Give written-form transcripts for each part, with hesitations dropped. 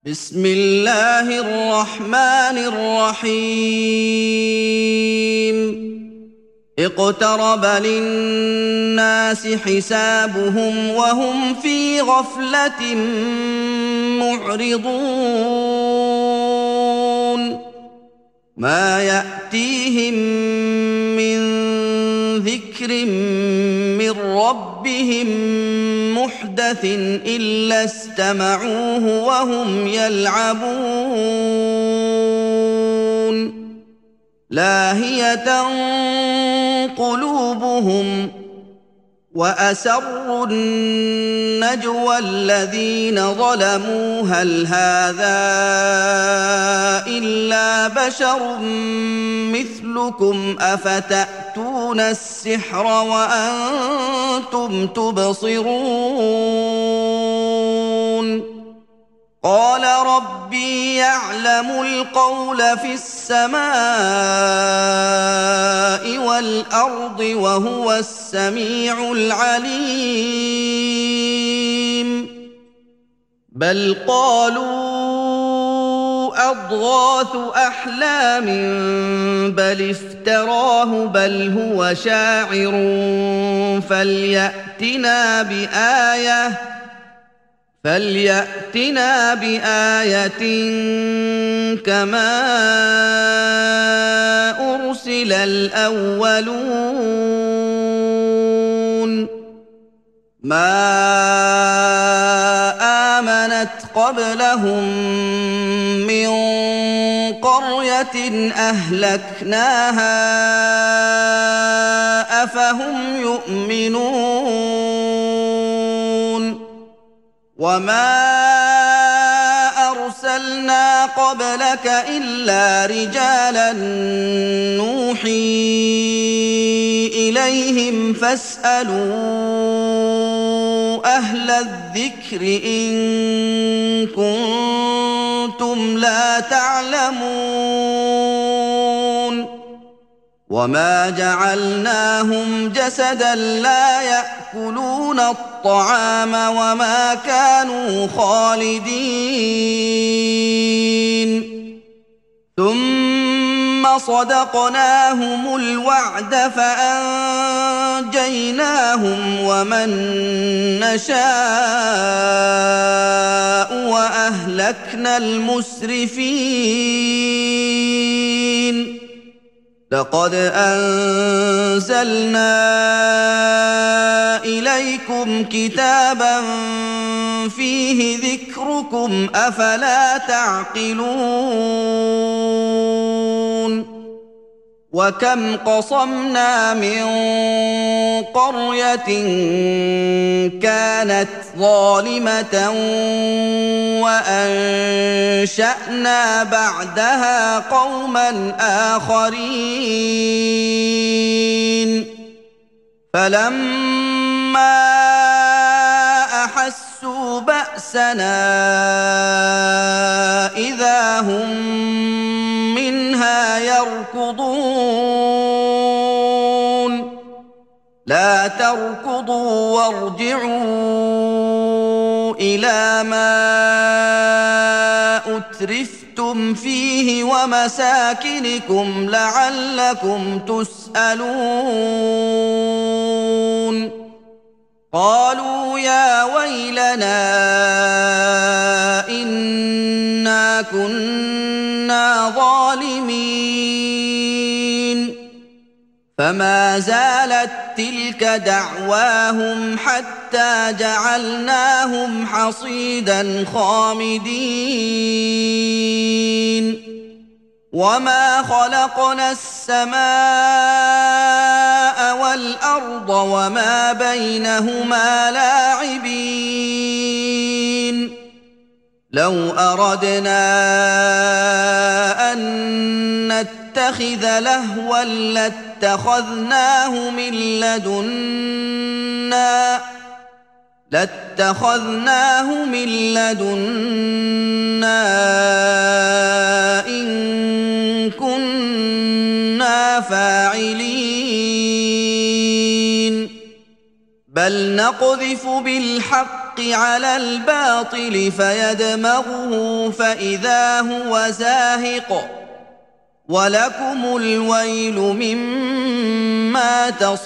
بسم الله الرحمن الرحيم اقترب للناس حسابهم وهم في غفلة معرضون ما يأتيهم من ذكر من ربهم محدث إلا استمعوه وهم يلعبون لاهية قلوبهم وأسروا النجوى الذين ظلموا هل هذا إلا بشر مثلكم أفتأتون السحر وأنتم تبصرون قال ربي يعلم القول في السماء والأرض وهو السميع العليم بل قالوا أضغاث أحلام بل افتراه بل هو شاعر فليأتنا بآية كما أرسل الأولون ما آمنت قبلهم من قرية أهلكناها أفهم يؤمنون وما أرسلنا قبلك إلا رجالا نوحي إليهم فاسألوا أهل الذكر إن كنتم لا تعلمون وما جعلناهم جسدا لا يأكلون الطعام وما كانوا خالدين ثم صدقناهم الوعد فأنجيناهم ومن نشاء وأهلكنا المسرفين لقد أنزلنا إليكم كتابا فيه ذكركم أفلا تعقلون وكم قصمنا من قرية كانت ظالمة وأنشأنا بعدها قوما آخرين فلما أحسوا بأسنا إذا هم منها يركضون لا تركضوا وارجعوا إلى ما أترفتم فيه ومساكنكم لعلكم تسألون قالوا يا ويلنا إنا كنا ظالمين فما زالت تلك دعواهم حتى جعلناهم حصيدا خامدين وما خلقنا السماء والأرض وما بينهما لاعبين لو أردنا أن نتخذ لهوا لاتخذناه من لدنا إن كنا فاعلين بل نقذف بالحق الحق على الباطل فيدمغه فإذا هو زاهق ولكم الويل مما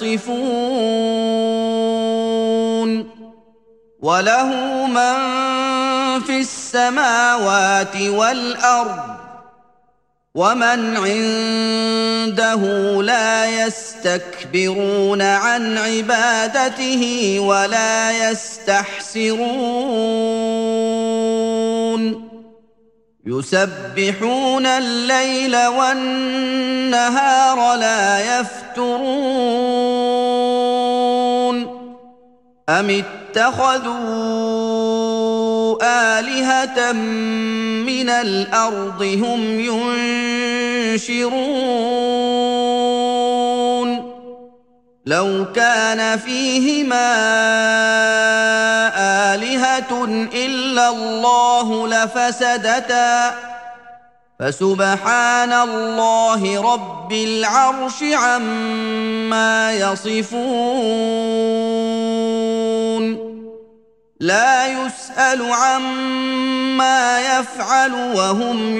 تصفون وله من في السماوات والأرض ومن عنده لا يستكبرون عن عبادته ولا يستحسرون يسبحون الليل والنهار لا يفترون أم اتخذوا آلهة من الأرض هم ينشرون لو كان فيهما آلهة إلا الله لفسدتا فسبحان الله رب العرش عما يصفون لا يسأل عما يفعل وهم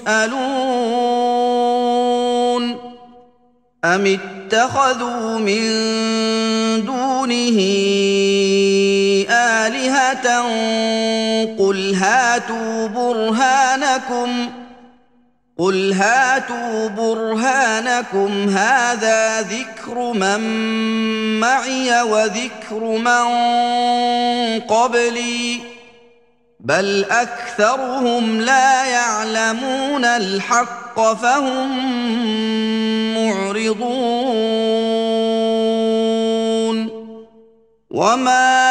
يسألون أم اتخذوا من دونه آلهة قل هاتوا برهانكم هذا ذكر من معي وذكر من قبلي بل أكثرهم لا يعلمون الحق فهم معرضون وما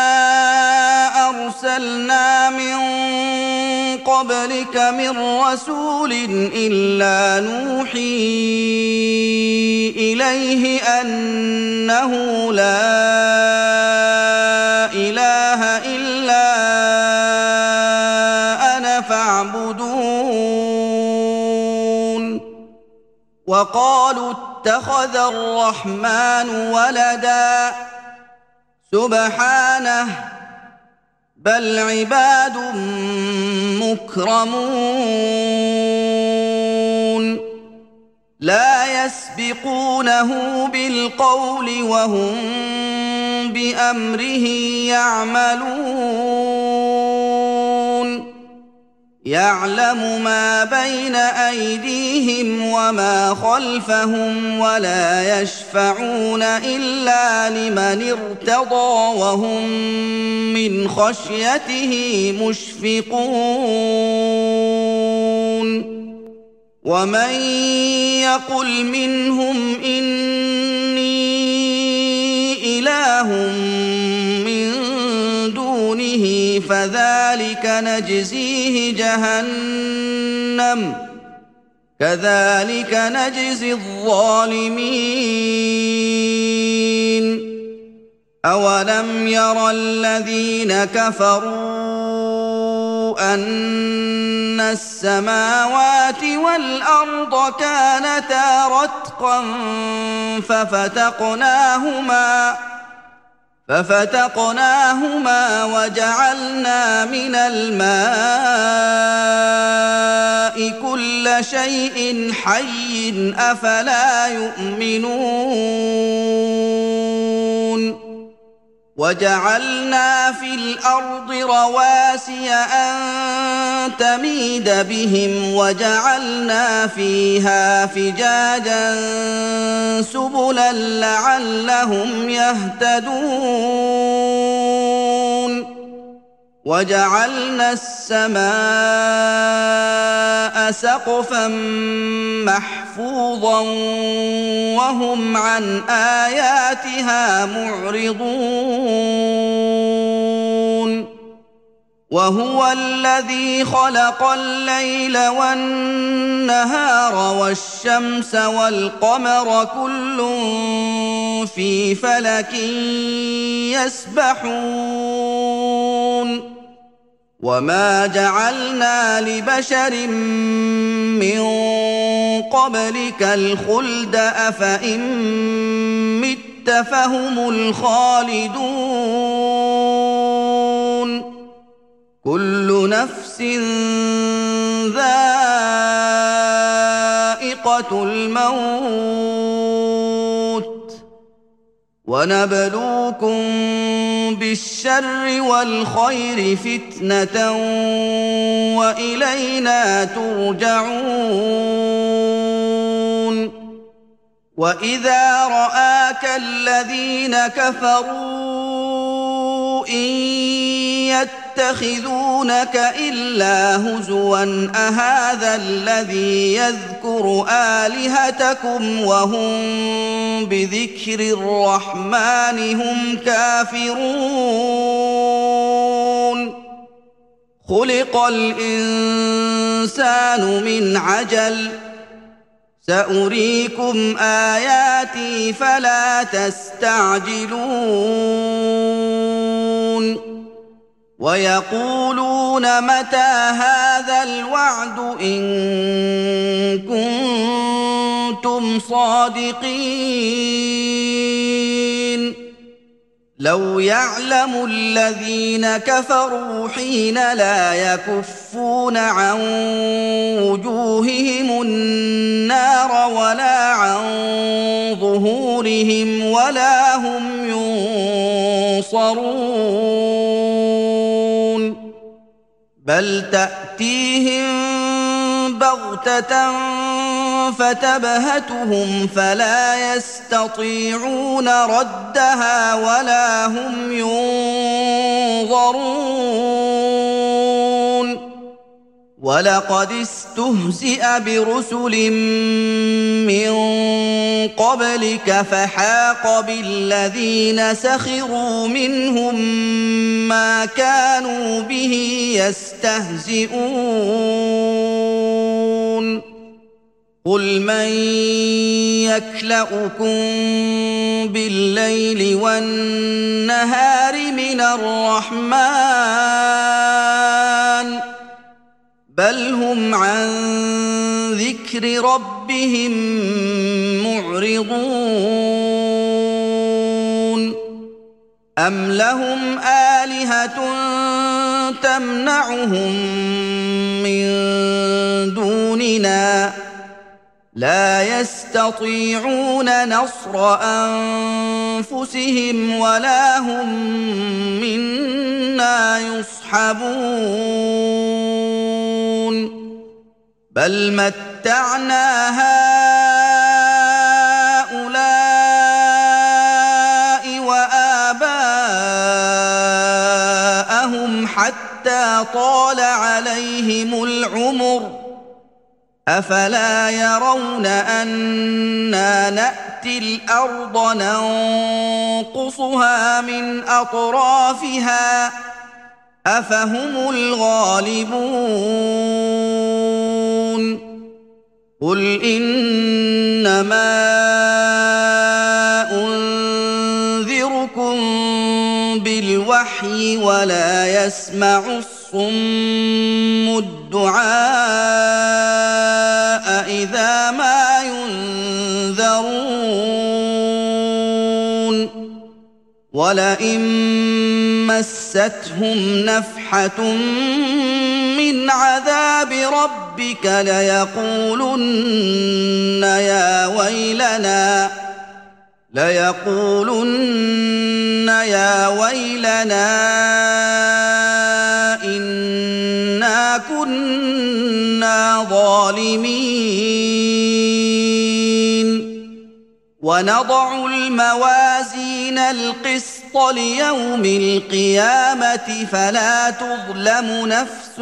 أرسلنا من قبلك من رسول إلا نوحي إليه أنه لا إله إلا أنا فاعبدون وقالوا اتخذ الرحمن ولدا سبحانه بل عباد مكرمون لا يسبقونه بالقول وهم بأمره يعملون يعلم ما بين أيديهم وما خلفهم ولا يشفعون إلا لمن ارتضى وهم من خشيته مشفقون ومن يقل منهم إني إله من دونه فذلك نجزيه جهنم كذلك نجزي الظالمين أولم ير الذين كفروا أن السماوات والأرض كانتا رتقا ففتقناهما وجعلنا من الماء كل شيء حي أفلا يؤمنون وجعلنا في الأرض رواسي أن تميد بهم وجعلنا فيها فجاجا سبلا لعلهم يهتدون وجعلنا السماء سقفا محفوظا وهم عن آياتها معرضون وهو الذي خلق الليل والنهار والشمس والقمر كل في فلك يسبحون وما جعلنا لبشر من قبلك الخلد أفإن مت فهم الخالدون كل نفس ذائقة الموت ونبلوكم بالشر والخير فتنة وإلينا ترجعون وإذا رآك الذين كفروا إن يتخذونك إلا هزوا أهذا الذي يذكر آلهتكم وهم بذكر الرحمن هم كافرون خلق الإنسان من عجل سأريكم آياتي فلا تستعجلون ويقولون متى هذا الوعد إن كنتم صادقين لو يعلم الذين كفروا حين لا يكفون عن وجوههم النار ولا عن ظهورهم ولا هم ينصرون بل تأتيهم بغتة فتبهتهم فلا يستطيعون ردها ولا هم ينظرون ولقد استهزئ برسل من قبلك فحاق بالذين سخروا منهم ما كانوا به يستهزئون قل من يكلؤكم بالليل والنهار من الرحمن بل هم عن ذكر ربهم معرضون أم لهم آلهة تمنعهم من دوننا لا يستطيعون نصر أنفسهم ولا هم منا يصحبون بل متعنا هؤلاء وآباءهم حتى طال عليهم العمر أفلا يرون أنا نأتي الأرض ننقصها من أطرافها أفهم الغالبون قل إنما أنذركم بالوحي ولا يسمع الصم الدعاء إذا ما ينذرون ولئن مستهم نفحة من عذاب ربك ليقولن يا ويلنا إنا كنا ظالمين ونضع الموازين القسط ليوم القيامة فلا تظلم نفس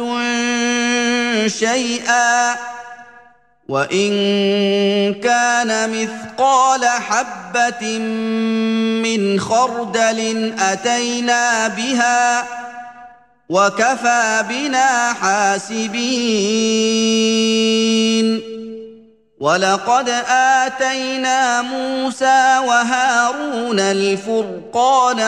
شيئا وإن كان مثقال حبة من خردل أتينا بها وكفى بنا حاسبين ولقد آتينا موسى وهارون الفرقان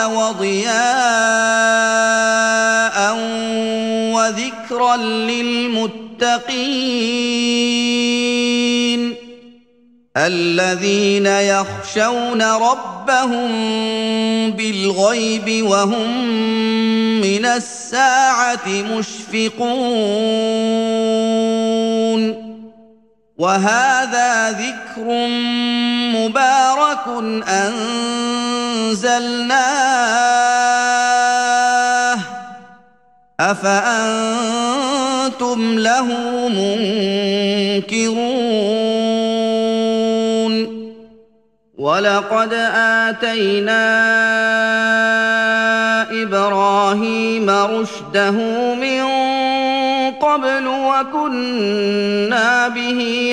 وضياء وذكرا للمتقين الذين يخشون ربهم بالغيب وهم من الساعة مشفقون وهذا ذكر مبارك أنزلناه أفأنتم له منكرون ولقد آتينا إبراهيم رشده من قبل وكنا به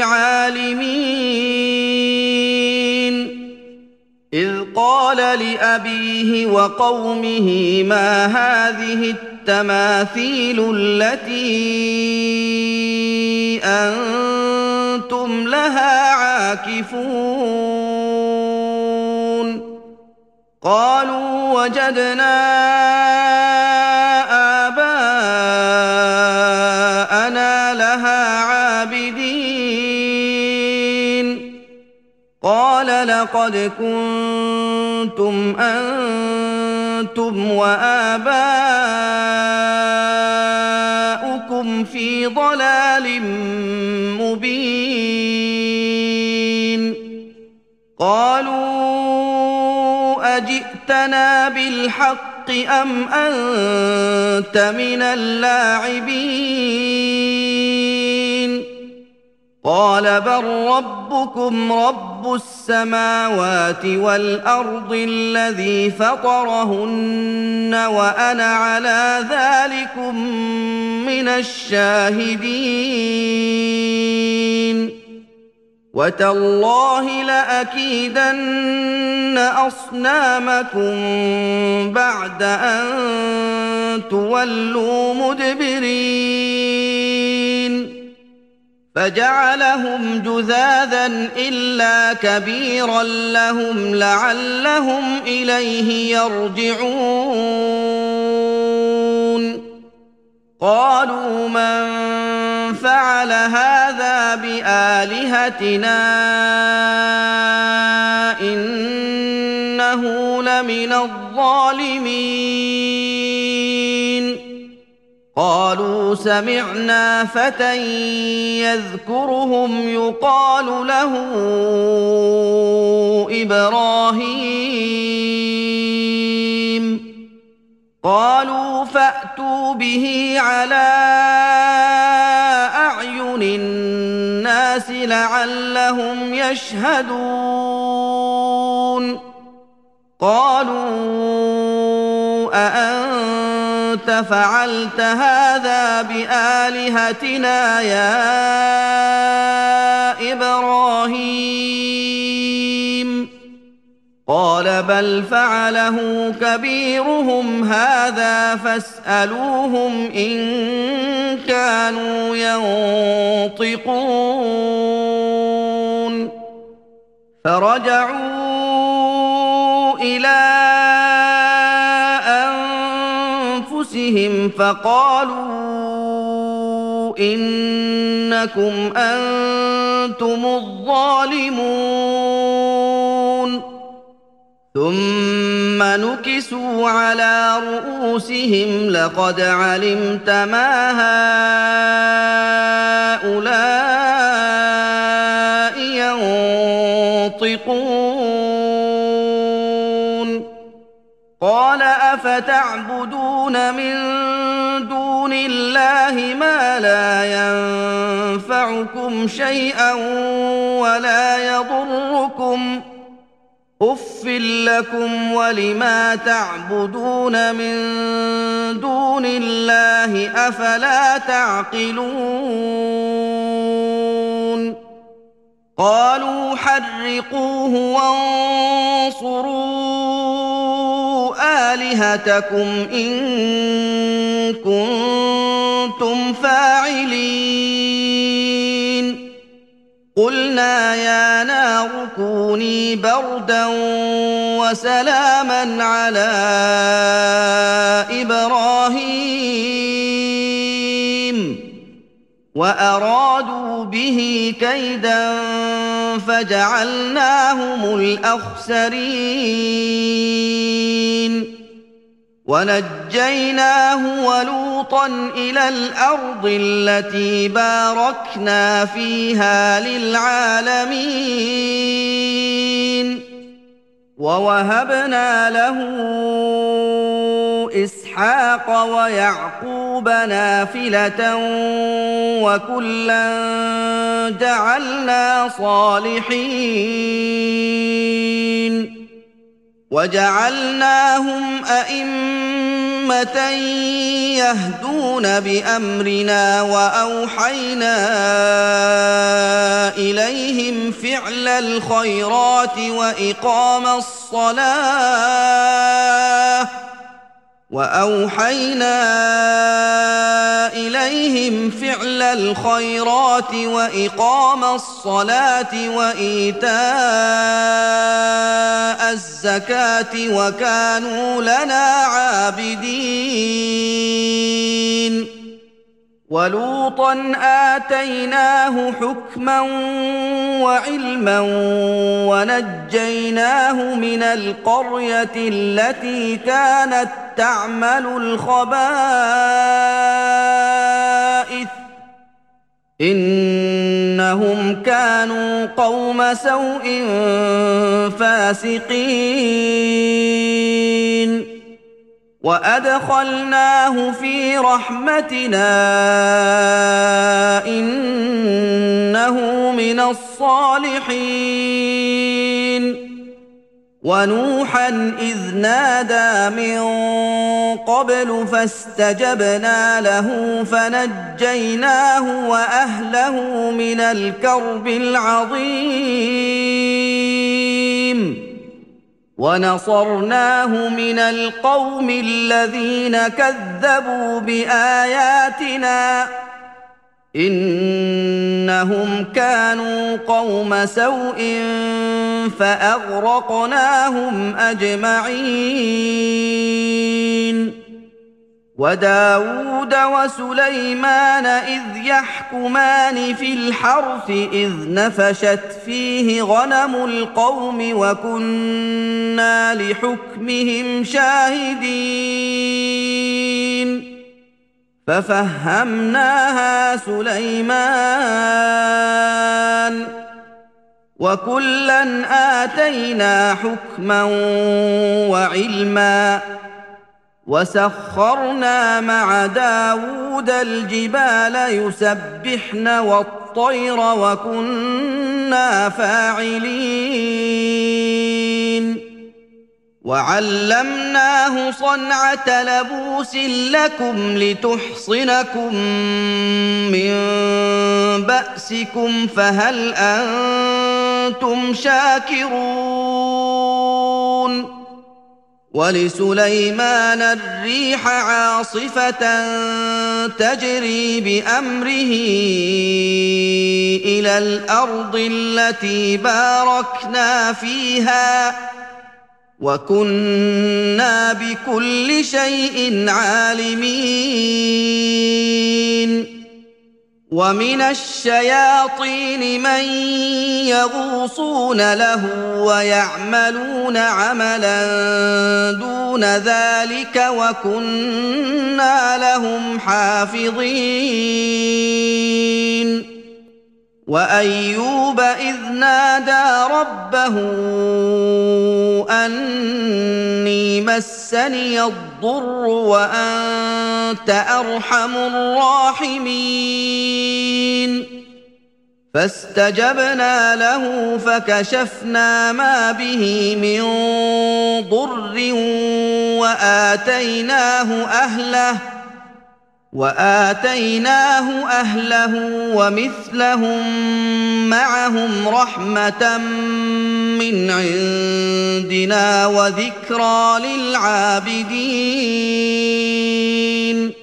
عالمين إذ قال لأبيه وقومه ما هذه التماثيل التي أنتم لها عاكفون قالوا وجدنا آباءنا لها عابدين قال لقد كنتم أنتم وآباؤكم في ضلال مبين قالوا أجئتنا بالحق أم أنت من اللاعبين قال بل ربكم رب السماوات والأرض الذي فطرهن وأنا على ذلكم من الشاهدين وتالله لأكيدن أصنامكم بعد أن تولوا مدبرين فجعلهم جذاذا إلا كبيرا لهم لعلهم إليه يرجعون قالوا من فعل هذا بآلهتنا إنه لمن الظالمين قالوا سمعنا فتى يذكرهم يقال له إبراهيم قالوا فأتوا به على أعين الناس لعلهم يشهدون قالوا أأنت فعلت هذا بآلهتنا يا إبراهيم قال بل فعله كبيرهم هذا فاسألوهم إن كانوا ينطقون فرجعوا إلى أنفسهم فقالوا إنكم أنتم الظالمون ثم نكسوا على رؤوسهم لقد علمت ما هؤلاء ينطقون قال أفتعبدون من دون الله ما لا ينفعكم شيئا ولا يضركم أف لكم ولما تعبدون من دون الله أفلا تعقلون قالوا حرقوه وانصروا آلهتكم إن كنتم فاعلين قلنا يا نار كوني بردا وسلاما على إبراهيم وأرادوا به كيدا فجعلناهم الأخسرين ونجيناه ولوطا إلى الأرض التي باركنا فيها للعالمين ووهبنا له إسحاق ويعقوب نافلة وكلا جعلنا صالحين وجعلناهم أئمة يهدون بأمرنا وأوحينا إليهم فعل الخيرات وإقام الصلاة وإيتاء الزكاة وكانوا لنا عابدين ولوطا آتيناه حكما وعلما ونجيناه من القرية التي كانت تعمل الخبائث إنهم كانوا قوم سوء فاسقين وأدخلناه في رحمتنا إنه من الصالحين ونوحا إذ نادى من قبل فاستجبنا له فنجيناه وأهله من الكرب العظيم ونصرناه من القوم الذين كذبوا بآياتنا إنهم كانوا قوم سوء فأغرقناهم أجمعين وداود وسليمان إذ يحكمان في الحرث إذ نفشت فيه غنم القوم وكنا لحكمهم شاهدين ففهمناها سليمان وكلا آتينا حكما وعلما وسخرنا مع داود الجبال يسبحن والطير وكنا فاعلين وعلمناه صنعة لبوس لكم لتحصنكم من بأسكم فهل أنتم شاكرون ولسليمان الريح عاصفة تجري بأمره إلى الأرض التي باركنا فيها وكنا بكل شيء عالمين ومن الشياطين من يغوصون له ويعملون عملا دون ذلك وكنا لهم حافظين وأيوب إذ نادى ربه أني مسني الضر وأنت أرحم الراحمين فاستجبنا له فكشفنا ما به من ضر وآتيناه أهله ومثلهم معهم رحمة من عندنا وذكرى للعابدين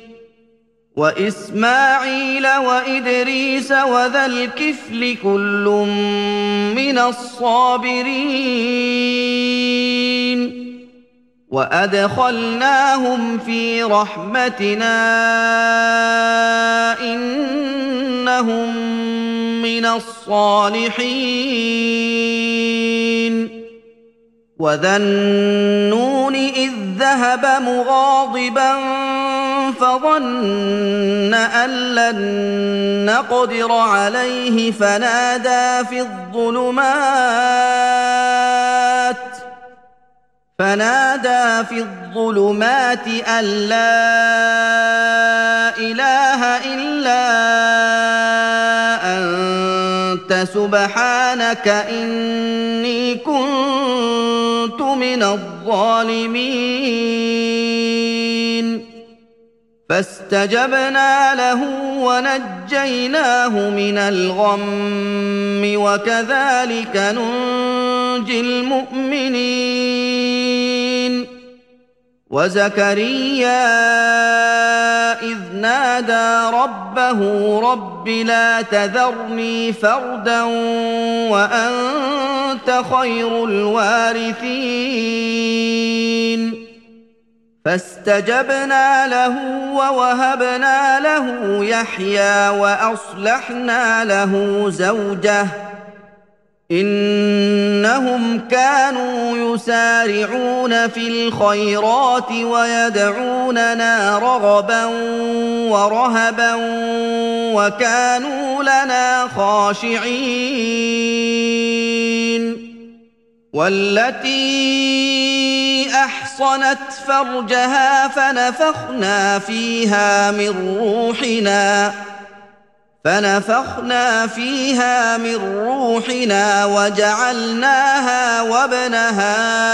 وإسماعيل وإدريس وذا الكفل كل من الصابرين وأدخلناهم في رحمتنا إنهم إنهم من الصالحين وذا النون إذ ذهب مغاضبا فظن أن لن نقدر عليه فنادى في الظلمات أن لا إله إلا أنت سبحانك إني كنت من الظالمين فاستجبنا له ونجيناه من الغم وكذلك ننجي المؤمنين وزكريا إذ نادى ربه رب لا تذرني فردا وأنت خير الوارثين فاستجبنا له ووهبنا له يحيى وأصلحنا له زوجه إنهم كانوا يسارعون في الخيرات ويدعوننا رغبا ورهبا وكانوا لنا خاشعين والتي أحصنت فرجها فنفخنا فيها من روحنا وجعلناها وابنها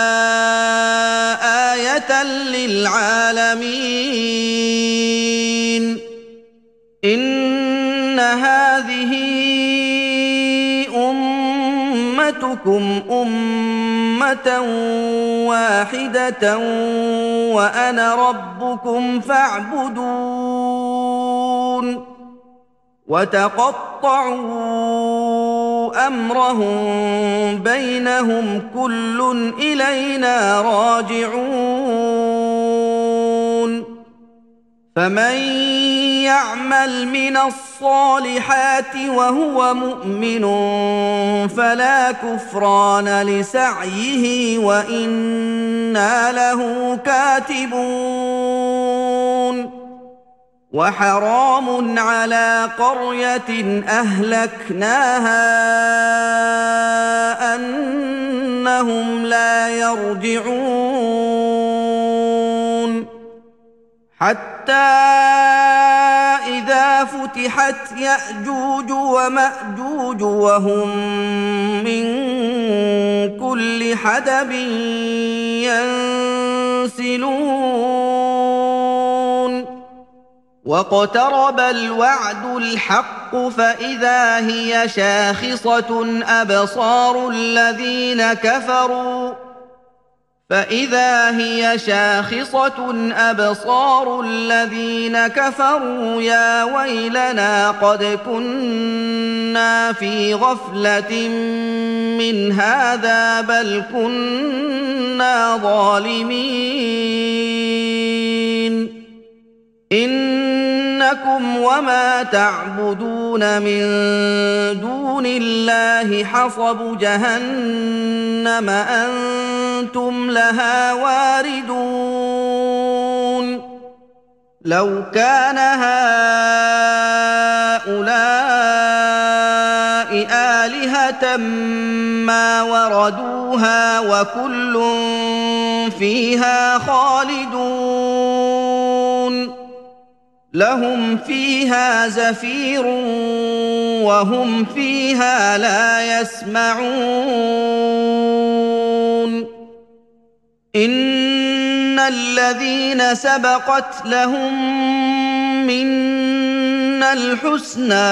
آية للعالمين إن هذه أمتكم أمة واحدة وأنا ربكم فاعبدون وتقطعوا أمرهم بينهم كل إلينا راجعون فمن يعمل من الصالحات وهو مؤمن فلا كفران لسعيه وإنا له كاتبون وحرام على قرية أهلكناها أنهم لا يرجعون حتى إذا فتحت يأجوج ومأجوج وهم من كل حدب ينسلون واقترب الوعد الحق فإذا هي شاخصة أبصار الذين كفروا يا ويلنا قد كنا في غفلة من هذا بل كنا ظالمين إنكم وما تعبدون من دون الله حصب جهنم أنتم لها واردون لو كان هؤلاء آلهة ما وردوها وكل فيها خالدون لهم فيها زفير وهم فيها لا يسمعون إن الذين سبقت لهم منا الحسنى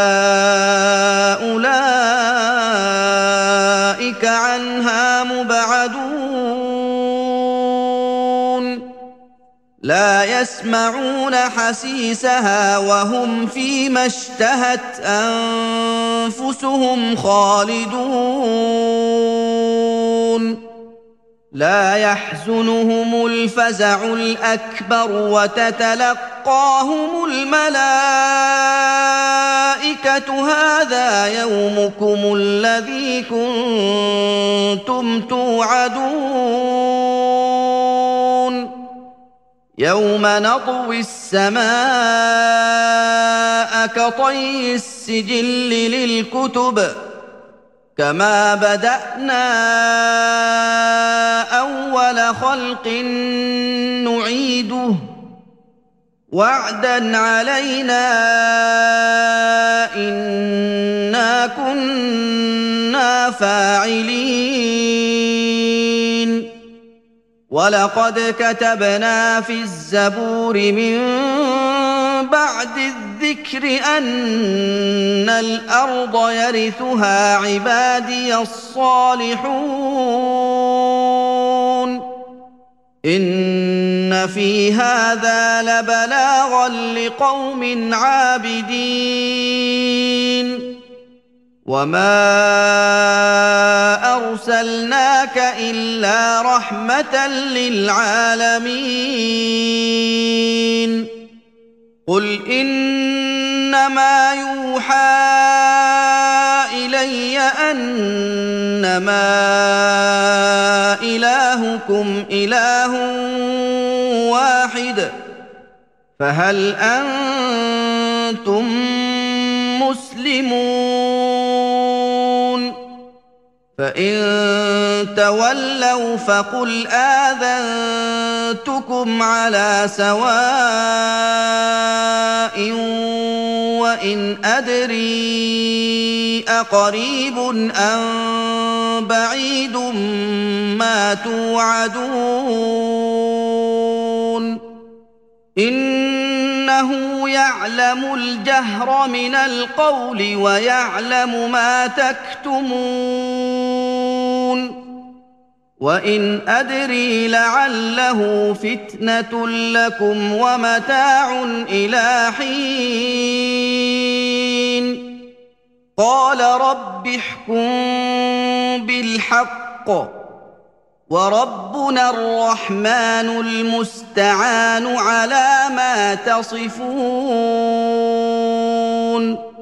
أولئك عنها مبعدون لا يسمعون حسيسها وهم فيما اشتهت أنفسهم خالدون لا يحزنهم الفزع الأكبر وتتلقاهم الملائكة الْمَلَائِكَةُ هَٰذَا يَوْمُكُمُ الَّذِي كُنتُمْ تُوعَدُونَ يَوْمَ نَطْوِي السَّمَاءَ كَطَيِّ السِّجِلِّ لِلْكُتُبِ كَمَا بَدَأْنَا أَوَّلَ خَلْقٍ نُّعِيدُهُ وَعْدًا عَلَيْنَا إِنَّا كُنَّا فَاعِلِينَ وَلَقَدْ كَتَبْنَا فِي الزَّبُورِ مِن بَعْدِ الذِّكْرِ أَنَّ الْأَرْضَ يَرِثُهَا عِبَادِيَ الصَّالِحُونَ إِنَّ فِي هَٰذَا لَبَلَاغًا لِّقَوْمٍ عَابِدِينَ وَمَا أَرْسَلْنَاكَ إِلَّا رَحْمَةً لِّلْعَالَمِينَ قُلْ إِنَّمَا يُوحَىٰ إِلَيَّ أَنَّمَا إِلَٰهُكُمْ إِلَٰهٌ وَاحِدٌ فَهَلْ أَنتُم مُّسْلِمُونَ فَإِن تَوَلَّوْا فَقُلْ آذَنتُكُمْ عَلَىٰ سَوَاءٍ وَإِنْ أَدْرِي أَقَرِيبٌ أَم بَعِيدٌ مَّا تُوعَدُونَ إِنَّهُ يَعْلَمُ الْجَهْرَ مِنَ الْقَوْلِ وَيَعْلَمُ مَا تَكْتُمُونَ وَإِنْ أَدْرِي لَعَلَّهُ فِتْنَةٌ لَّكُمْ وَمَتَاعٌ إِلَىٰ حِينٍ قَالَ رَبِّ احْكُم بِالْحَقِّ وَرَبُّنَا الرَّحْمَٰنُ الْمُسْتَعَانُ عَلَىٰ مَا تَصِفُونَ